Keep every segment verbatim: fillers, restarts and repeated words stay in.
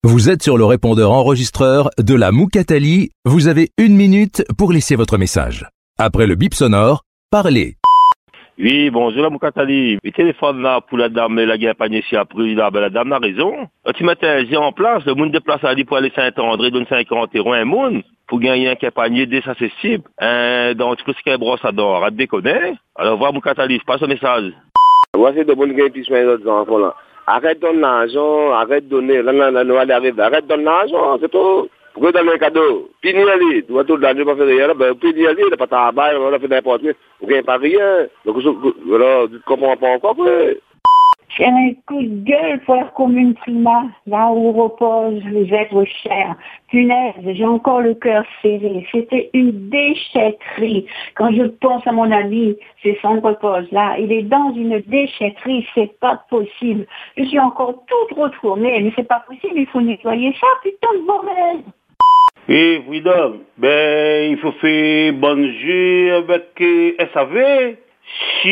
Vous êtes sur le répondeur enregistreur de la Moukatali. Vous avez une minute pour laisser votre message. Après le bip sonore, parlez. Oui, bonjour la Moukatali. Le téléphone là pour la dame, la guerre pas ici après, là, ben, la dame a raison. Tu mettais un G en place, le monde déplace à lui pour aller Saint-André, donne cinquante euros un monde, pour gagner un panier désaccessible. Euh, donc, tu peux se qu'un brosse à d'or, à te déconner. Alors, voilà Moukatali, je passe un message. Voici de bonnes gains puis les autres enfants là. Arrête ton argent, arrête de donner, là, là, là, là, arrête, arrête ton argent, c'est tout. Pourquoi donner un cadeau? Puis n'y aller, tu vas tout donner, pas faire rien, là, ben, puis n'y aller, il n'a pas de travail, on a fait n'importe quoi, vous ne gagnez pas rien. Donc, alors, tu ne comprends pas encore, quoi. C'est un coup de gueule pour la commune Prima, là où reposent les êtres chers. Punaise, j'ai encore le cœur serré. C'était une déchetterie. Quand je pense à mon ami, c'est son repose là. Il est dans une déchetterie, c'est pas possible. Je suis encore toute retournée, mais c'est pas possible, il faut nettoyer ça, putain de bordel. Et Freedom, ben, il faut faire bon jeu avec euh, S A V. Si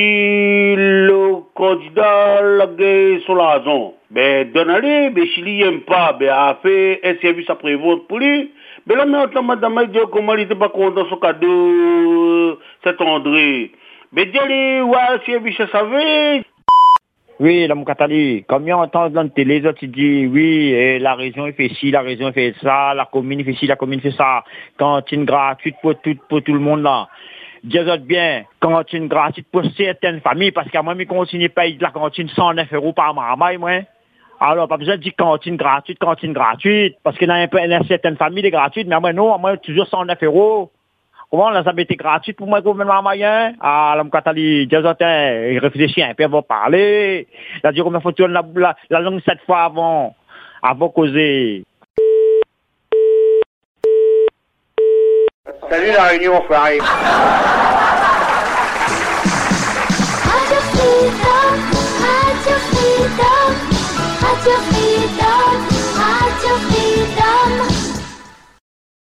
le candidat l'a gagné sur l'argent, ben, donne-le, ben, s'il n'aime pas, ben, a fait un service après-vente pour lui. Ben, là, maintenant, madame, elle dit comment il n'était pas content de son cadeau, cet André. Ben, dis-lui, ouais, service, ça savait. Oui, la Moukatali, combien on entend dans la télé, les autres ils disent, oui, et la région il fait ci, la région il fait ça, la commune il fait ci, la commune fait ça, cantine gratuite pour tout, pour tout le monde là. Dis-moi bien, cantine gratuite pour certaines familles, parce qu'à moi, je continue à payer de la cantine cent neuf euros par mois, moi. Alors, pas besoin de dire cantine gratuite, cantine gratuite, parce que dans, dans certaines familles, c'est gratuit, mais moi, non, moi, toujours cent neuf euros. Comment là, ça a été gratuit pour moi, gouvernement moyen? Ah, la Moukatali, dis-moi, il réfléchit un peu avant de parler. Il a dit combien faut tourner la, la, la langue sept fois avant, avant de causer. Salut la Réunion, frère. Radio Freedom, Radio Freedom, Radio Freedom.